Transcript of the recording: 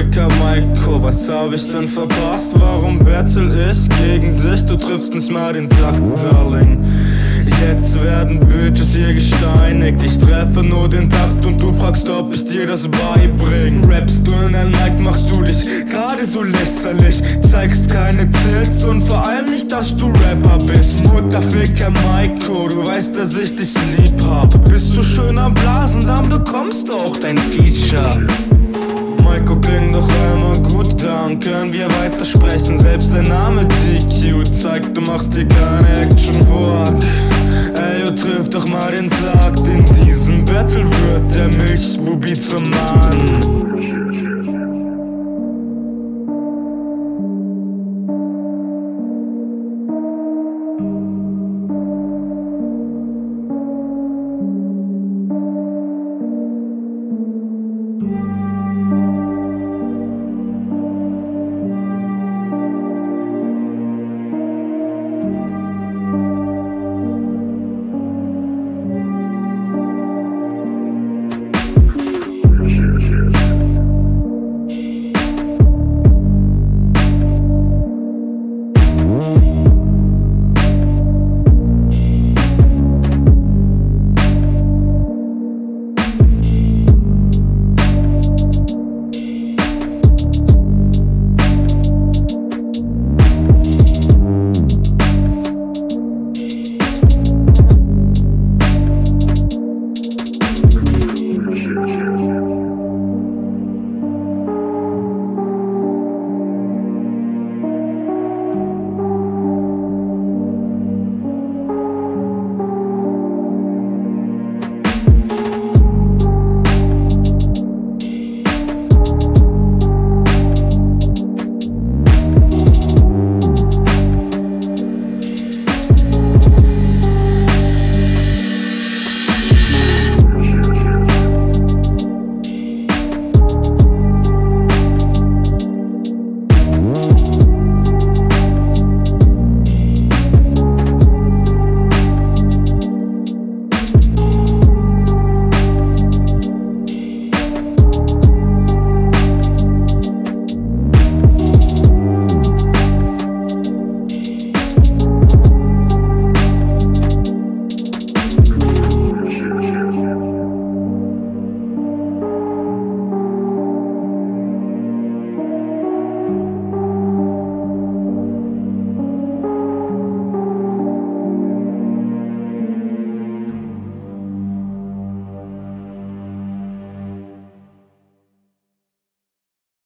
Ficker Maiko, was hab ich denn verpasst? Warum battle ich gegen dich? Du triffst nicht mal den Sack, Darling. Jetzt werden Bitches hier gesteinigt. Ich treffe nur den Takt und du fragst, ob ich dir das beibring. Rappst du in ein Mic, machst du dich gerade so lästerlich. Zeigst keine Tits und vor allem nicht, dass du Rapper bist. Mutterficker Maiko, du weißt, dass ich dich lieb hab. Bist du schön am Blasen, dann bekommst du auch dein Feature. Maiko klingt doch immer gut, dann können wir weitersprechen. Selbst dein Name DQ zeigt, du machst dir keine Action vor. Ey, triff doch mal den Sack. In diesem Battle wird der Milchbubi zum Mann.